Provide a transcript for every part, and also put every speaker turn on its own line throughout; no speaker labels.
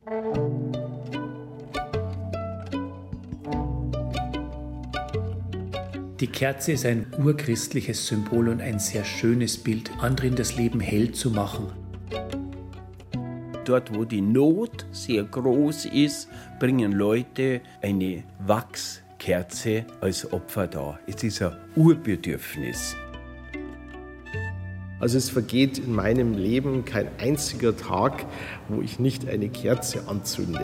Die Kerze ist ein urchristliches Symbol und ein sehr schönes Bild, anderen das Leben hell zu machen.
Dort, wo die Not sehr groß ist, bringen Leute eine Wachskerze als Opfer dar. Es ist ein Urbedürfnis.
Also es vergeht in meinem Leben kein einziger Tag, wo ich nicht eine Kerze anzünde.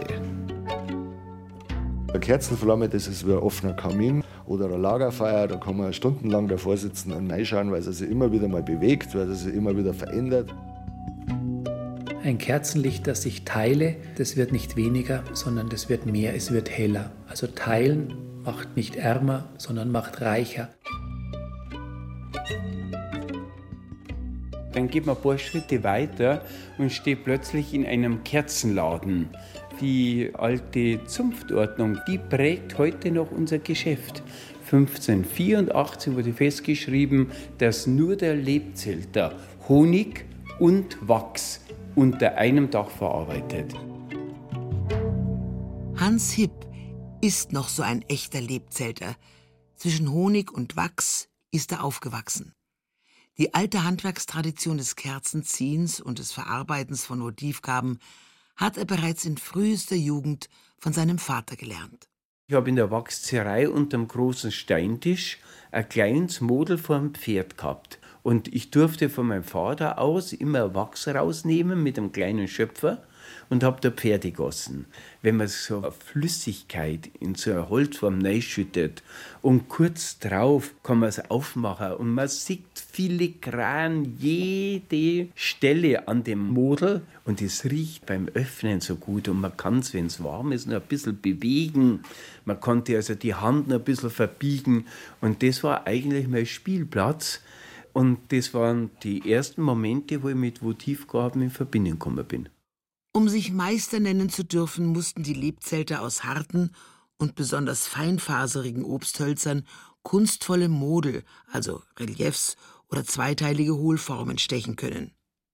Eine Kerzenflamme, das ist wie ein offener Kamin oder ein Lagerfeuer. Da kann man stundenlang davor sitzen und reinschauen, weil es sich immer wieder mal bewegt, weil es sich immer wieder verändert.
Ein Kerzenlicht, das ich teile, das wird nicht weniger, sondern das wird mehr, es wird heller. Also teilen macht nicht ärmer, sondern macht reicher.
Dann geht man ein paar Schritte weiter und steht plötzlich in einem Kerzenladen. Die alte Zunftordnung, die prägt heute noch unser Geschäft. 1584 wurde festgeschrieben, dass nur der Lebzelter Honig und Wachs unter einem Dach verarbeitet.
Hans Hipp ist noch so ein echter Lebzelter. Zwischen Honig und Wachs ist er aufgewachsen. Die alte Handwerkstradition des Kerzenziehens und des Verarbeitens von Motivgaben hat er bereits in frühester Jugend von seinem Vater gelernt.
Ich habe in der Wachszerei unterm großen Steintisch ein kleines Model vom Pferd gehabt. Und ich durfte von meinem Vater aus immer Wachs rausnehmen mit einem kleinen Schöpfer und habe da Pferde gegossen. Wenn man so eine Flüssigkeit in so eine Holzform reinschüttet und kurz drauf kann man es aufmachen und man sieht filigran jede Stelle an dem Model und es riecht beim Öffnen so gut und man kann es, wenn es warm ist, noch ein bisschen bewegen. Man konnte also die Hand noch ein bisschen verbiegen und das war eigentlich mein Spielplatz. Und das waren die ersten Momente, wo ich mit Motivgaben in Verbindung gekommen bin.
Um sich Meister nennen zu dürfen, mussten die Lebzelter aus harten und besonders feinfaserigen Obsthölzern kunstvolle Model, also Reliefs oder zweiteilige Hohlformen stechen können.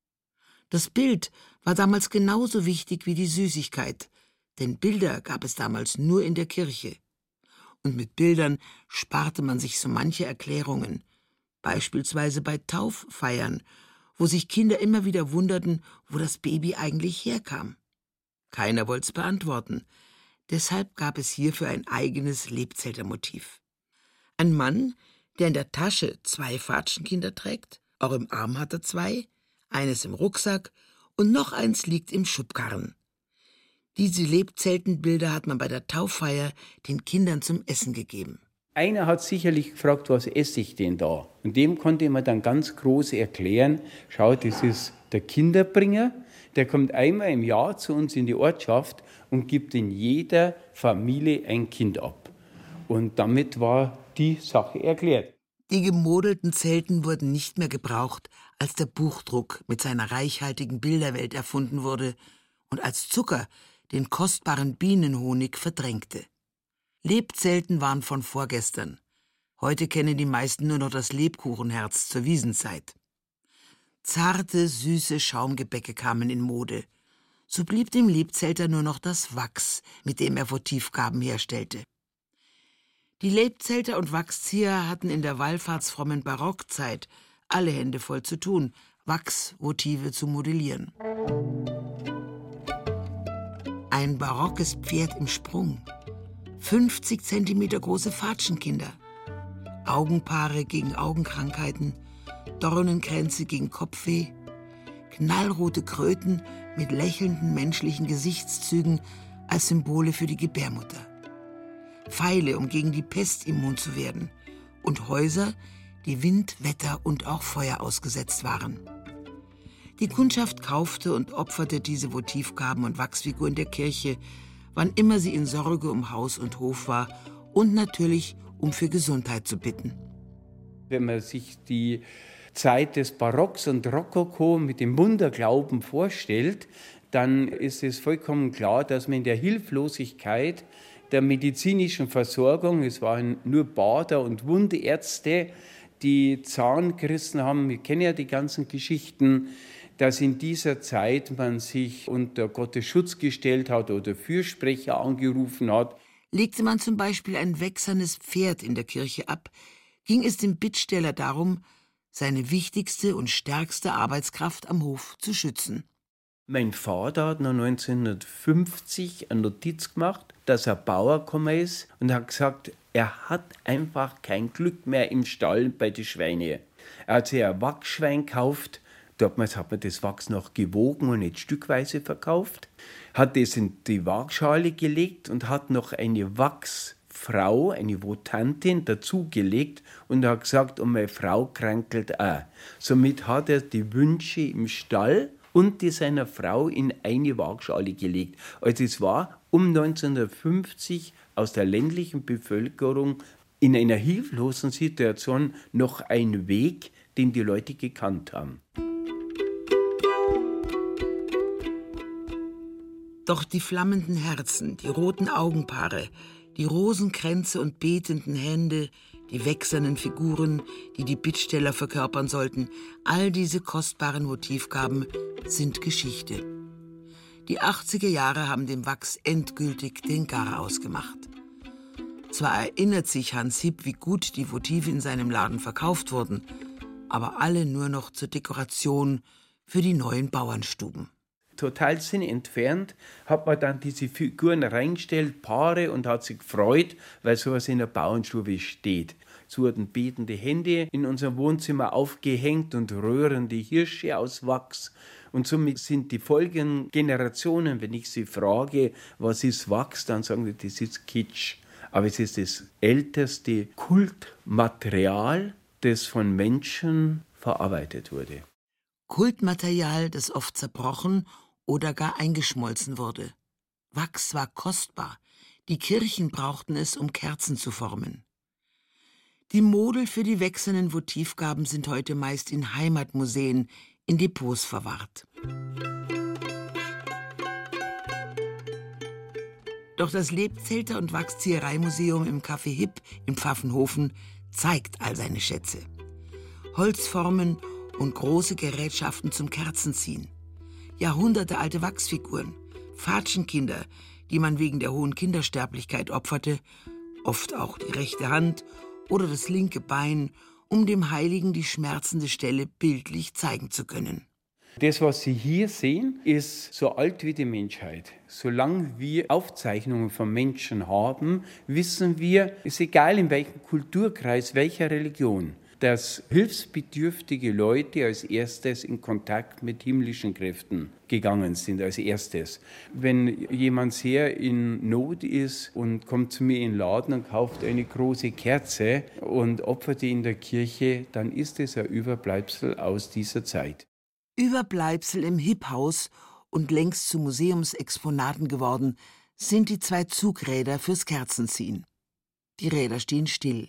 Das Bild war damals genauso wichtig wie die Süßigkeit, denn Bilder gab es damals nur in der Kirche. Und mit Bildern sparte man sich so manche Erklärungen, beispielsweise bei Tauffeiern, wo sich Kinder immer wieder wunderten, wo das Baby eigentlich herkam. Keiner wollte es beantworten. Deshalb gab es hierfür ein eigenes Lebzeltermotiv. Ein Mann, der in der Tasche 2 Fatschenkinder trägt, auch im Arm hat er 2, eines im Rucksack und noch eins liegt im Schubkarren. Diese Lebzeltenbilder hat man bei der Tauffeier den Kindern zum Essen gegeben.
Einer hat sicherlich gefragt, was esse ich denn da? Und dem konnte man dann ganz groß erklären, schau, das ist der Kinderbringer, der kommt einmal im Jahr zu uns in die Ortschaft und gibt in jeder Familie ein Kind ab. Und damit war die Sache erklärt.
Die gemodelten Zelten wurden nicht mehr gebraucht, als der Buchdruck mit seiner reichhaltigen Bilderwelt erfunden wurde und als Zucker den kostbaren Bienenhonig verdrängte. Lebzelten waren von vorgestern. Heute kennen die meisten nur noch das Lebkuchenherz zur Wiesenzeit. Zarte, süße Schaumgebäcke kamen in Mode. So blieb dem Lebzelter nur noch das Wachs, mit dem er Votivgaben herstellte. Die Lebzelter und Wachszieher hatten in der wallfahrtsfrommen Barockzeit alle Hände voll zu tun, Wachsmotive zu modellieren. Ein barockes Pferd im Sprung, 50 Zentimeter große Fatschenkinder, Augenpaare gegen Augenkrankheiten, Dornenkränze gegen Kopfweh, knallrote Kröten mit lächelnden menschlichen Gesichtszügen als Symbole für die Gebärmutter, Pfeile, um gegen die Pest immun zu werden, und Häuser, die Wind, Wetter und auch Feuer ausgesetzt waren. Die Kundschaft kaufte und opferte diese Votivgaben und Wachsfiguren der Kirche, wann immer sie in Sorge um Haus und Hof war und natürlich, um für Gesundheit zu bitten.
Wenn man sich die Zeit des Barocks und Rokoko mit dem Wunderglauben vorstellt, dann ist es vollkommen klar, dass man in der Hilflosigkeit der medizinischen Versorgung, es waren nur Bader und Wundärzte, die Zahn gerissen haben, wir kennen ja die ganzen Geschichten, dass in dieser Zeit man sich unter Gottes Schutz gestellt hat oder Fürsprecher angerufen hat.
Legte man zum Beispiel ein wächsernes Pferd in der Kirche ab, ging es dem Bittsteller darum, seine wichtigste und stärkste Arbeitskraft am Hof zu schützen.
Mein Vater hat noch 1950 eine Notiz gemacht, dass ein Bauer gekommen ist und hat gesagt, er hat einfach kein Glück mehr im Stall bei den Schweinen. Er hat sich ein Wachsschwein gekauft, damals hat man das Wachs noch gewogen und nicht stückweise verkauft, hat das in die Waagschale gelegt und hat noch eine Wachsfrau, eine Votantin dazugelegt und hat gesagt, und meine Frau krankelt auch. Somit hat er die Wünsche im Stall und die seiner Frau in eine Waagschale gelegt. Also es war um 1950 aus der ländlichen Bevölkerung in einer hilflosen Situation noch ein Weg, den die Leute gekannt haben.
Doch die flammenden Herzen, die roten Augenpaare, die Rosenkränze und betenden Hände, die wächsernen Figuren, die die Bittsteller verkörpern sollten, all diese kostbaren Motivgaben sind Geschichte. Die 80er Jahre haben dem Wachs endgültig den Garaus gemacht. Zwar erinnert sich Hans Hipp, wie gut die Votive in seinem Laden verkauft wurden, aber alle nur noch zur Dekoration für die neuen Bauernstuben.
Total sinnentfernt hat man dann diese Figuren reingestellt, Paare, und hat sich gefreut, weil sowas in der Bauernstube steht. Es wurden betende Hände in unserem Wohnzimmer aufgehängt und röhrende Hirsche aus Wachs. Und somit sind die folgenden Generationen, wenn ich sie frage, was ist Wachs, dann sagen sie, das ist Kitsch. Aber es ist das älteste Kultmaterial, das von Menschen verarbeitet wurde.
Kultmaterial, das oft zerbrochen oder gar eingeschmolzen wurde. Wachs war kostbar. Die Kirchen brauchten es, um Kerzen zu formen. Die Model für die wechselnden Votivgaben sind heute meist in Heimatmuseen, in Depots verwahrt. Doch das Lebzelter- und Wachsziehereimuseum im Café Hipp in Pfaffenhofen zeigt all seine Schätze. Holzformen und große Gerätschaften zum Kerzenziehen. Jahrhundertealte Wachsfiguren, Fatschenkinder, die man wegen der hohen Kindersterblichkeit opferte, oft auch die rechte Hand oder das linke Bein, um dem Heiligen die schmerzende Stelle bildlich zeigen zu können.
Das, was Sie hier sehen, ist so alt wie die Menschheit. Solange wir Aufzeichnungen von Menschen haben, wissen wir, ist egal in welchem Kulturkreis, welcher Religion, dass hilfsbedürftige Leute als erstes in Kontakt mit himmlischen Kräften gegangen sind, als erstes. Wenn jemand sehr in Not ist und kommt zu mir in den Laden und kauft eine große Kerze und opfert die in der Kirche, dann ist es ein Überbleibsel aus dieser Zeit.
Überbleibsel im Hipp-Haus und längst zu Museumsexponaten geworden, sind die 2 Zugräder fürs Kerzenziehen. Die Räder stehen still.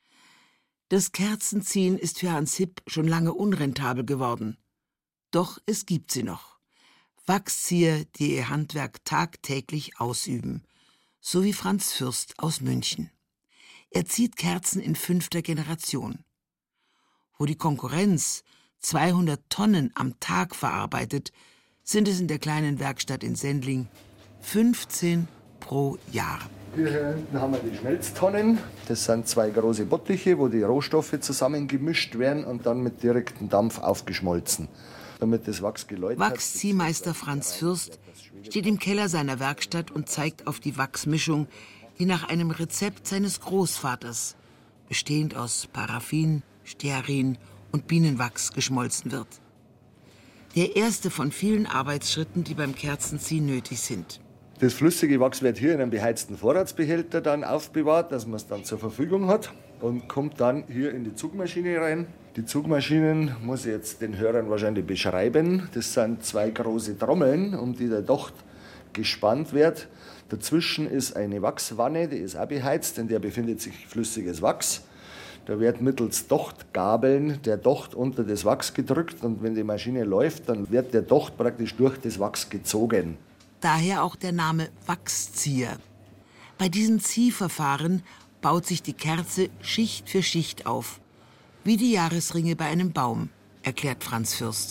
Das Kerzenziehen ist für Hans Hipp schon lange unrentabel geworden. Doch es gibt sie noch. Wachszieher, die ihr Handwerk tagtäglich ausüben. So wie Franz Fürst aus München. Er zieht Kerzen in 5. Generation. Wo die Konkurrenz 200 Tonnen am Tag verarbeitet, sind es in der kleinen Werkstatt in Sendling 15 pro Jahr.
Hier hinten haben wir die Schmelztonnen. Das sind 2 große Bottiche, wo die Rohstoffe zusammengemischt werden und dann mit direktem Dampf aufgeschmolzen, damit das Wachs geläutert wird.
Wachsziehmeister Franz Fürst steht im Keller seiner Werkstatt und zeigt auf die Wachsmischung, die nach einem Rezept seines Großvaters, bestehend aus Paraffin, Stearin und Bienenwachs, geschmolzen wird. Der erste von vielen Arbeitsschritten, die beim Kerzenziehen nötig sind.
Das flüssige Wachs wird hier in einem beheizten Vorratsbehälter dann aufbewahrt, dass man es dann zur Verfügung hat und kommt dann hier in die Zugmaschine rein. Die Zugmaschinen muss ich jetzt den Hörern wahrscheinlich beschreiben. Das sind 2 große Trommeln, um die der Docht gespannt wird. Dazwischen ist eine Wachswanne, die ist auch beheizt, in der befindet sich flüssiges Wachs. Da wird mittels Dochtgabeln der Docht unter das Wachs gedrückt und wenn die Maschine läuft, dann wird der Docht praktisch durch das Wachs gezogen.
Daher auch der Name Wachszieher. Bei diesem Ziehverfahren baut sich die Kerze Schicht für Schicht auf. Wie die Jahresringe bei einem Baum, erklärt Franz Fürst.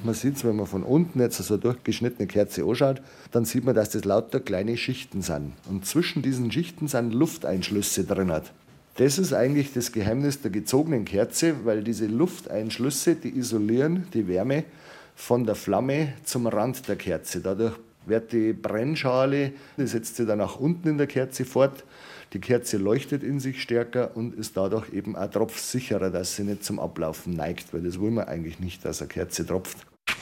Man sieht es, wenn man von unten jetzt so eine durchgeschnittene Kerze anschaut, dann sieht man, dass das lauter kleine Schichten sind. Und zwischen diesen Schichten sind Lufteinschlüsse drin. Das ist eigentlich das Geheimnis der gezogenen Kerze, weil diese Lufteinschlüsse, die isolieren die Wärme von der Flamme zum Rand der Kerze. Dadurch wird die Brennschale, die setzt sich dann nach unten in der Kerze fort. Die Kerze leuchtet in sich stärker und ist dadurch eben auch tropfsicherer, dass sie nicht zum Ablaufen neigt, weil das wollen wir eigentlich nicht, dass eine Kerze tropft.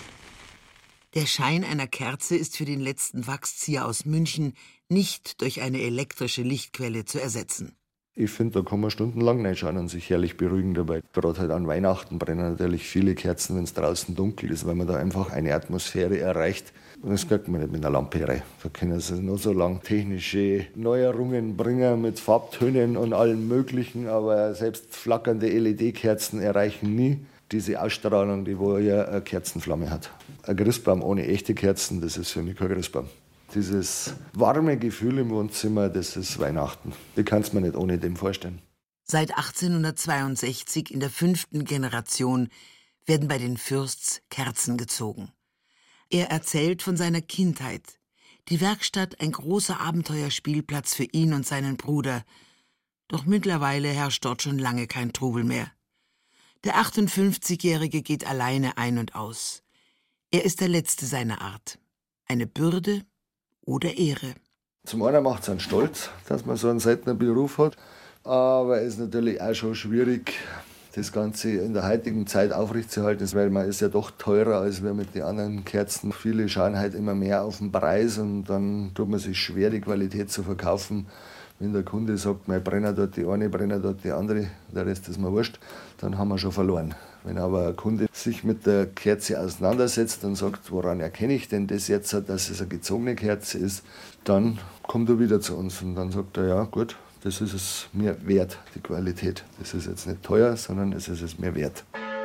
Der Schein einer Kerze ist für den letzten Wachszieher aus München nicht durch eine elektrische Lichtquelle zu ersetzen.
Ich finde, da kann man stundenlang reinschauen und sich herrlich beruhigen dabei. Gerade halt an Weihnachten brennen natürlich viele Kerzen, wenn es draußen dunkel ist, weil man da einfach eine Atmosphäre erreicht. Und das kriegt man nicht mit einer Lampe rein. Da können sie nur so lange technische Neuerungen bringen mit Farbtönen und allem Möglichen, aber selbst flackernde LED-Kerzen erreichen nie diese Ausstrahlung, die wo ja eine Kerzenflamme hat. Ein Christbaum ohne echte Kerzen, das ist für mich kein Christbaum. Dieses warme Gefühl im Wohnzimmer, das ist Weihnachten. Ich kann es mir nicht ohne dem vorstellen.
Seit 1862 in der 5. Generation werden bei den Fürsts Kerzen gezogen. Er erzählt von seiner Kindheit. Die Werkstatt ein großer Abenteuerspielplatz für ihn und seinen Bruder. Doch mittlerweile herrscht dort schon lange kein Trubel mehr. Der 58-Jährige geht alleine ein und aus. Er ist der Letzte seiner Art. Eine Bürde oder Ehre.
Zum einen macht es einen stolz, dass man so einen seltenen Beruf hat, aber es ist natürlich auch schon schwierig, das Ganze in der heutigen Zeit aufrechtzuerhalten, weil man ist ja doch teurer als wir mit den anderen Kerzen. Viele schauen halt immer mehr auf den Preis und dann tut man sich schwer, die Qualität zu verkaufen. Wenn der Kunde sagt, mein Brenner dort die eine, Brenner dort die andere, der Rest ist mir wurscht, dann haben wir schon verloren. Wenn aber ein Kunde sich mit der Kerze auseinandersetzt und sagt, woran erkenne ich denn das jetzt, dass es eine gezogene Kerze ist, dann kommt er wieder zu uns und dann sagt er, ja gut, das ist es mir wert, die Qualität. Das ist jetzt nicht teuer, sondern es ist es mir wert.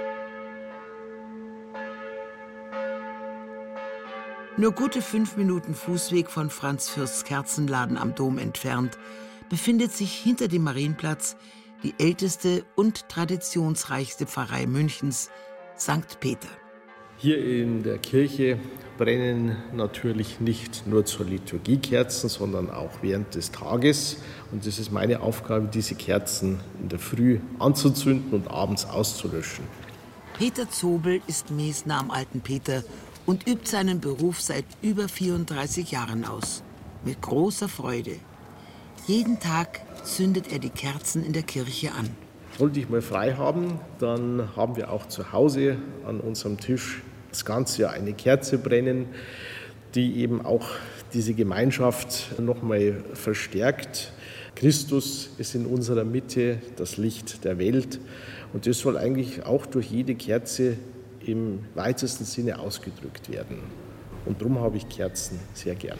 Nur gute 5 Minuten Fußweg von Franz Fürsts Kerzenladen am Dom entfernt befindet sich hinter dem Marienplatz die älteste und traditionsreichste Pfarrei Münchens, St. Peter.
Hier in der Kirche brennen natürlich nicht nur zur Liturgie Kerzen, sondern auch während des Tages. Und es ist meine Aufgabe, diese Kerzen in der Früh anzuzünden und abends auszulöschen.
Peter Zobel ist Mesner am Alten Peter und übt seinen Beruf seit über 34 Jahren aus. Mit großer Freude. Jeden Tag zündet er die Kerzen in der Kirche an.
Sollte ich mal frei haben, dann haben wir auch zu Hause an unserem Tisch das ganze Jahr eine Kerze brennen, die eben auch diese Gemeinschaft nochmal verstärkt. Christus ist in unserer Mitte, das Licht der Welt. Und das soll eigentlich auch durch jede Kerze im weitesten Sinne ausgedrückt werden. Und darum habe ich Kerzen sehr gern.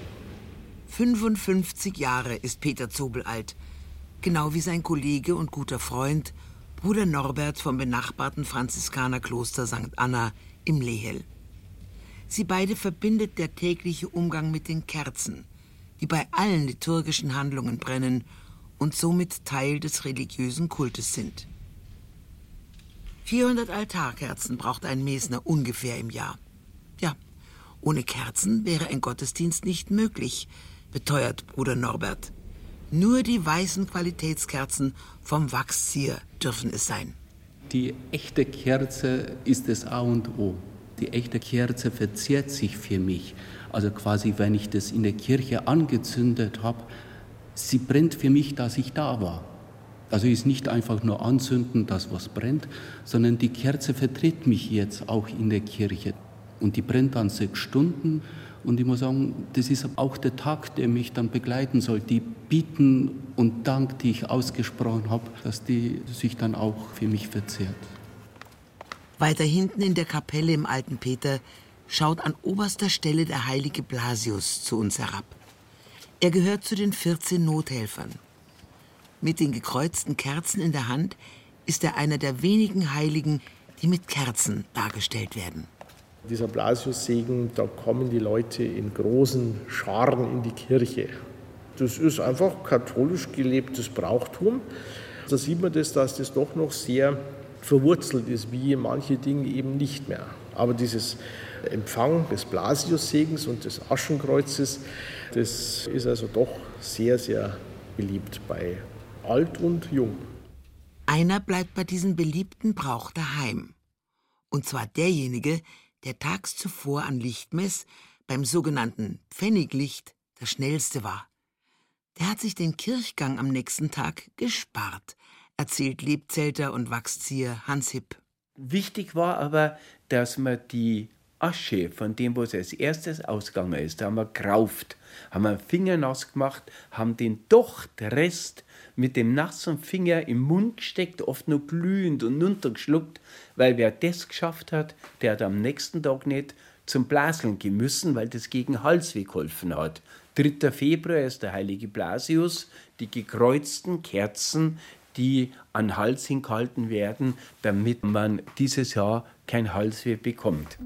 55 Jahre ist Peter Zobel alt. Genau wie sein Kollege und guter Freund, Bruder Norbert vom benachbarten Franziskanerkloster St. Anna im Lehel. Sie beide verbindet der tägliche Umgang mit den Kerzen, die bei allen liturgischen Handlungen brennen und somit Teil des religiösen Kultes sind. 400 Altarkerzen braucht ein Mesner ungefähr im Jahr. Ja, ohne Kerzen wäre ein Gottesdienst nicht möglich, beteuert Bruder Norbert. Nur die weißen Qualitätskerzen vom Wachszieher dürfen es sein.
Die echte Kerze ist das A und O. Die echte Kerze verzehrt sich für mich. Also quasi, wenn ich das in der Kirche angezündet habe, sie brennt für mich, dass ich da war. Also ist nicht einfach nur anzünden, dass was brennt, sondern die Kerze vertritt mich jetzt auch in der Kirche. Und die brennt dann 6 Stunden. Und ich muss sagen, das ist auch der Tag, der mich dann begleiten soll. Die Bitten und Dank, die ich ausgesprochen habe, dass die sich dann auch für mich verzehrt.
Weiter hinten in der Kapelle im Alten Peter schaut an oberster Stelle der heilige Blasius zu uns herab. Er gehört zu den 14 Nothelfern. Mit den gekreuzten Kerzen in der Hand ist er einer der wenigen Heiligen, die mit Kerzen dargestellt werden.
Dieser Blasiussegen, da kommen die Leute in großen Scharen in die Kirche. Das ist einfach katholisch gelebtes Brauchtum. Da sieht man das, dass das doch noch sehr verwurzelt ist, wie manche Dinge eben nicht mehr. Aber dieses Empfang des Blasiussegens und des Aschenkreuzes. Das ist also doch sehr, sehr beliebt bei alt und jung.
Einer bleibt bei diesem beliebten Brauch daheim. Und zwar derjenige, der tags zuvor an Lichtmess beim sogenannten Pfenniglicht der Schnellste war. Der hat sich den Kirchgang am nächsten Tag gespart, erzählt Lebzelter und Wachszieher Hans Hipp.
Wichtig war aber, dass man die Asche von dem, was als erstes ausgegangen ist, da haben wir gerauft, haben wir den Finger nass gemacht, haben den Dochtrest mit dem nassen Finger im Mund gesteckt, oft noch glühend und runtergeschluckt, weil wer das geschafft hat, der hat am nächsten Tag nicht zum Blaseln müssen, weil das gegen Halsweh geholfen hat. 3. Februar ist der heilige Blasius, die gekreuzten Kerzen, die an den Hals hingehalten werden, damit man dieses Jahr kein Halsweh bekommt.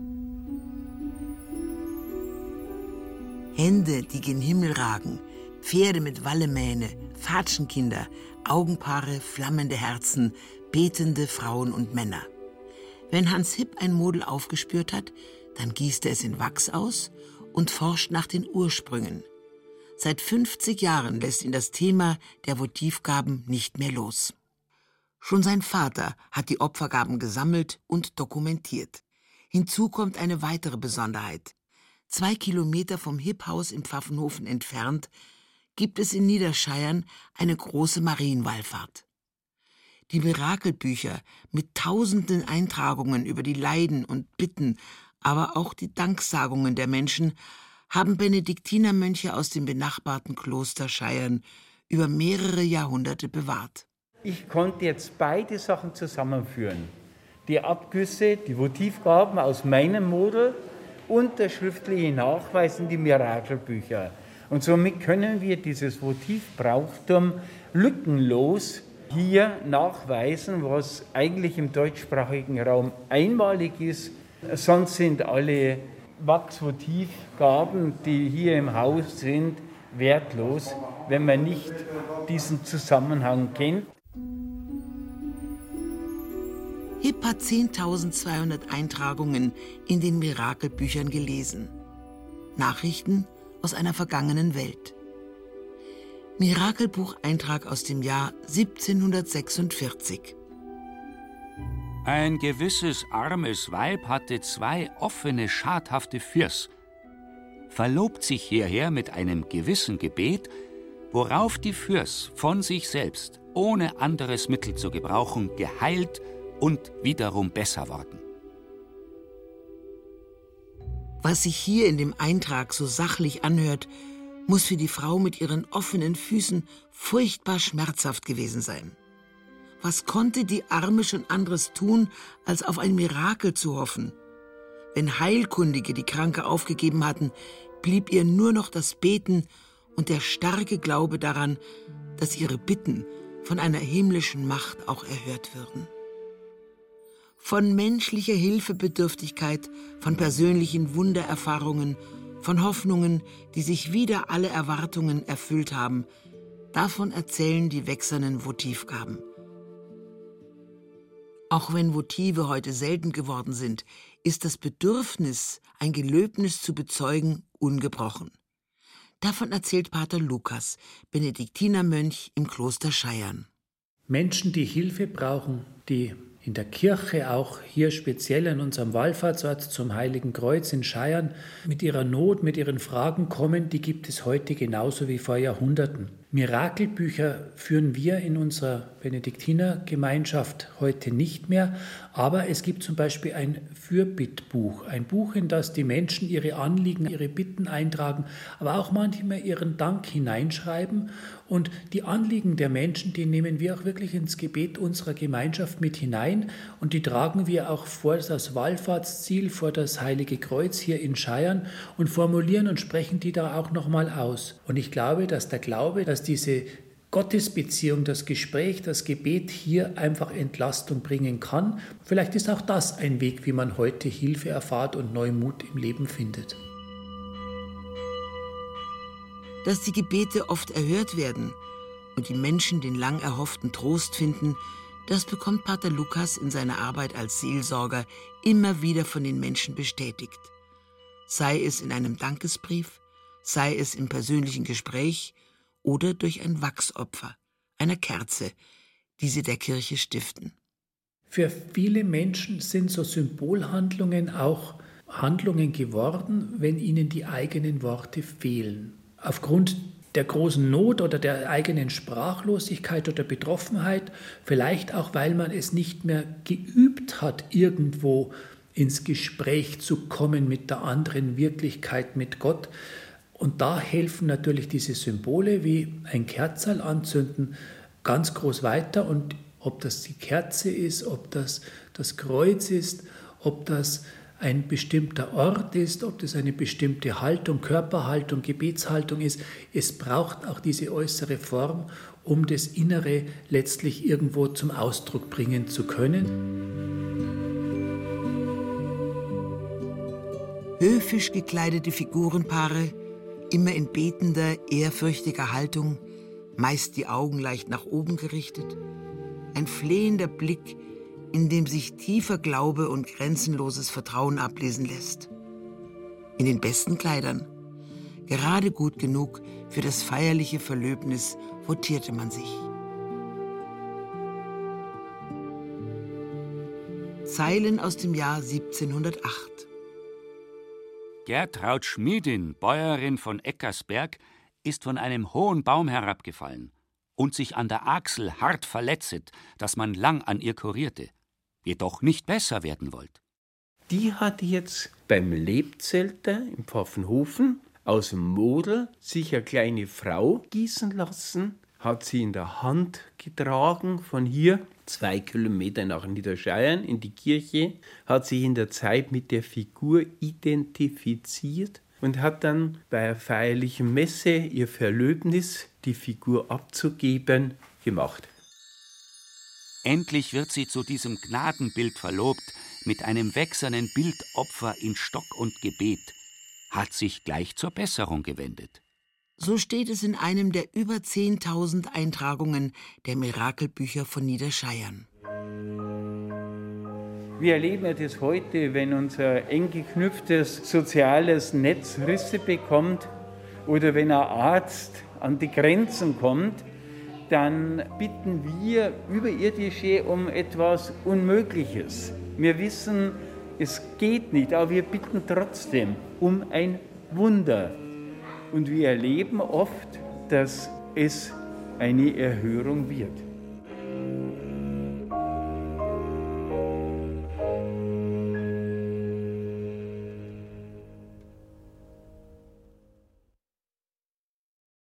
Hände, die gen Himmel ragen, Pferde mit Wallemähne, Fatschenkinder, Augenpaare, flammende Herzen, betende Frauen und Männer. Wenn Hans Hipp ein Model aufgespürt hat, dann gießt er es in Wachs aus und forscht nach den Ursprüngen. Seit 50 Jahren lässt ihn das Thema der Votivgaben nicht mehr los. Schon sein Vater hat die Opfergaben gesammelt und dokumentiert. Hinzu kommt eine weitere Besonderheit. 2 Kilometer vom Hipp-Haus in Pfaffenhofen entfernt gibt es in Niederscheiern eine große Marienwallfahrt. Die Mirakelbücher mit tausenden Eintragungen über die Leiden und Bitten, aber auch die Danksagungen der Menschen haben Benediktinermönche aus dem benachbarten Kloster Scheiern über mehrere Jahrhunderte bewahrt.
Ich konnte jetzt beide Sachen zusammenführen. Die Abgüsse, die Votivgaben aus meinem Model und der schriftliche Nachweis in die Mirakelbücher. Und somit können wir dieses Votivbrauchtum lückenlos hier nachweisen, was eigentlich im deutschsprachigen Raum einmalig ist. Sonst sind alle Wachsvotivgaben, die hier im Haus sind, wertlos, wenn man nicht diesen Zusammenhang kennt.
Hipp hat 10.200 Eintragungen in den Mirakelbüchern gelesen. Nachrichten aus einer vergangenen Welt. Mirakelbucheintrag aus dem Jahr 1746.
Ein gewisses armes Weib hatte 2 offene, schadhafte Fürs, verlobt sich hierher mit einem gewissen Gebet, worauf die Fürs von sich selbst, ohne anderes Mittel zu gebrauchen, geheilt und wiederum besser worden.
Was sich hier in dem Eintrag so sachlich anhört, muss für die Frau mit ihren offenen Füßen furchtbar schmerzhaft gewesen sein. Was konnte die Arme schon anderes tun, als auf ein Mirakel zu hoffen? Wenn Heilkundige die Kranke aufgegeben hatten, blieb ihr nur noch das Beten und der starke Glaube daran, dass ihre Bitten von einer himmlischen Macht auch erhört würden. Von menschlicher Hilfebedürftigkeit, von persönlichen Wundererfahrungen, von Hoffnungen, die sich wider alle Erwartungen erfüllt haben, davon erzählen die wächsernen Votivgaben. Auch wenn Votive heute selten geworden sind, ist das Bedürfnis, ein Gelöbnis zu bezeugen, ungebrochen. Davon erzählt Pater Lukas, Benediktinermönch im Kloster Scheiern.
Menschen, die Hilfe brauchen, die in der Kirche, auch hier speziell an unserem Wallfahrtsort zum Heiligen Kreuz in Scheiern, mit ihrer Not, mit ihren Fragen kommen, die gibt es heute genauso wie vor Jahrhunderten. Mirakelbücher führen wir in unserer Benediktinergemeinschaft heute nicht mehr, aber es gibt zum Beispiel ein Fürbittbuch, ein Buch, in das die Menschen ihre Anliegen, ihre Bitten eintragen, aber auch manchmal ihren Dank hineinschreiben. Und die Anliegen der Menschen, die nehmen wir auch wirklich ins Gebet unserer Gemeinschaft mit hinein und die tragen wir auch vor das Wallfahrtsziel, vor das Heilige Kreuz hier in Scheiern und formulieren und sprechen die da auch nochmal aus. Und ich glaube, dass diese Gottesbeziehung, das Gespräch, das Gebet hier einfach Entlastung bringen kann. Vielleicht ist auch das ein Weg, wie man heute Hilfe erfahrt und neuen Mut im Leben findet.
Dass die Gebete oft erhört werden und die Menschen den lang erhofften Trost finden, das bekommt Pater Lukas in seiner Arbeit als Seelsorger immer wieder von den Menschen bestätigt. sei es in einem Dankesbrief, sei es im persönlichen Gespräch oder durch ein Wachsopfer, einer Kerze, die sie der Kirche stiften.
Für viele Menschen sind so Symbolhandlungen auch Handlungen geworden, wenn ihnen die eigenen Worte fehlen. Aufgrund der großen Not oder der eigenen Sprachlosigkeit oder Betroffenheit, vielleicht auch, weil man es nicht mehr geübt hat, irgendwo ins Gespräch zu kommen mit der anderen Wirklichkeit, mit Gott. Und da helfen natürlich diese Symbole wie ein Kerzerl anzünden ganz groß weiter. Und ob das die Kerze ist, ob das das Kreuz ist, ob das ein bestimmter Ort ist, ob das eine bestimmte Haltung, Körperhaltung, Gebetshaltung ist. Es braucht auch diese äußere Form, um das Innere letztlich irgendwo zum Ausdruck bringen zu können.
Höfisch gekleidete Figurenpaare, immer in betender, ehrfürchtiger Haltung, meist die Augen leicht nach oben gerichtet, ein flehender Blick, in dem sich tiefer Glaube und grenzenloses Vertrauen ablesen lässt. In den besten Kleidern, gerade gut genug für das feierliche Verlöbnis, votierte man sich. Zeilen aus dem Jahr 1708.
Gertraud Schmiedin, Bäuerin von Eckersberg, ist von einem hohen Baum herabgefallen und sich an der Achsel hart verletzet, dass man lang an ihr kurierte, jedoch nicht besser werden wollte.
Die hat jetzt beim Lebzelter im Pfaffenhofen aus dem Model sich eine kleine Frau gießen lassen, hat sie in der Hand getragen von hier 2 Kilometer nach Niederscheiern in die Kirche, hat sich in der Zeit mit der Figur identifiziert und hat dann bei einer feierlichen Messe ihr Verlöbnis, die Figur abzugeben, gemacht.
Endlich wird sie zu diesem Gnadenbild verlobt, mit einem wächsernen Bildopfer in Stock und Gebet, hat sich gleich zur Besserung gewendet.
So steht es in einem der über 10.000 Eintragungen der Mirakelbücher von Niederscheiern.
Wir erleben ja das heute, wenn unser eng geknüpftes soziales Netz Risse bekommt oder wenn ein Arzt an die Grenzen kommt, dann bitten wir Überirdische um etwas Unmögliches. Wir wissen, es geht nicht, aber wir bitten trotzdem um ein Wunder. Und wir erleben oft, dass es eine Erhörung wird.